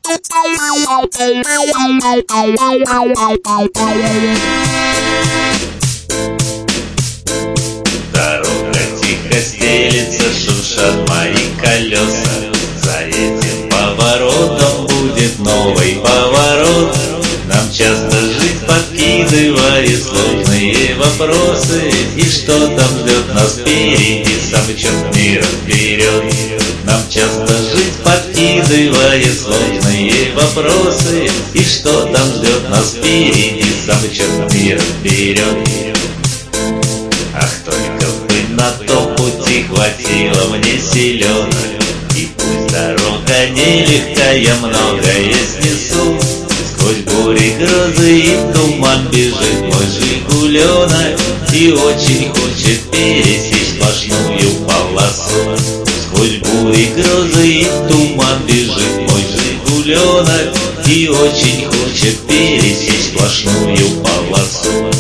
Дорога тихо стелится, шуршат мои колеса. За этим поворотом будет новый поворот. Нам часто жизнь подкидывает сложные вопросы. И что там ждет нас впереди, сам черт мира вперед. Нам часто жизнь подкидывает сложные вопросы. И что там ждет нас впереди, сам черт мира вперед. Ах, только бы на том пути хватило мне силенок. И пусть дорога нелегкая, многое снесу. Сквозь бури, грозы и туман бежит мой жигуленок. И очень хочет пересечь сплошную полосу. Сквозь бури, грозы и туман бежит мой жигуленок. И очень хочет пересечь сплошную полосу.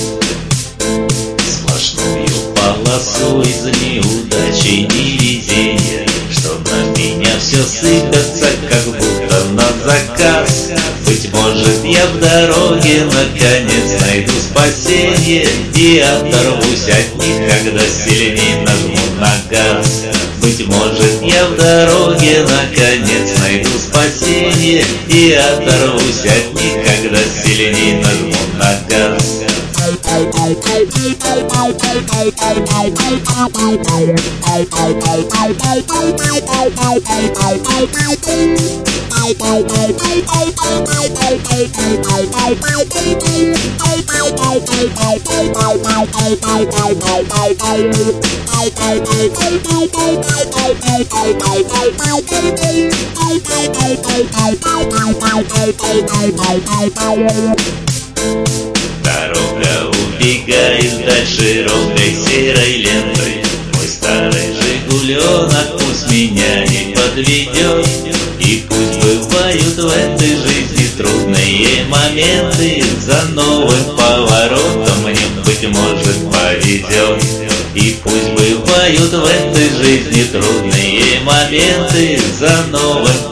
Полосу из неудачи и невезения, что на меня все сыпется, как будто на заказ. Быть может, я в дороге наконец найду спасение и оторвусь от них, когда сильнее нажму на газ. Быть может, я в дороге наконец найду спасение и оторвусь от них, когда сильнее нажму на газ. Дорога убегает вдаль широкой серой лентой. Мой старый жигуленок пусть меня не подведет. И пусть бывают в этой жизни трудные моменты. За новым поворотом мне, быть может, повезет. И пусть бывают в этой жизни трудные моменты. За новым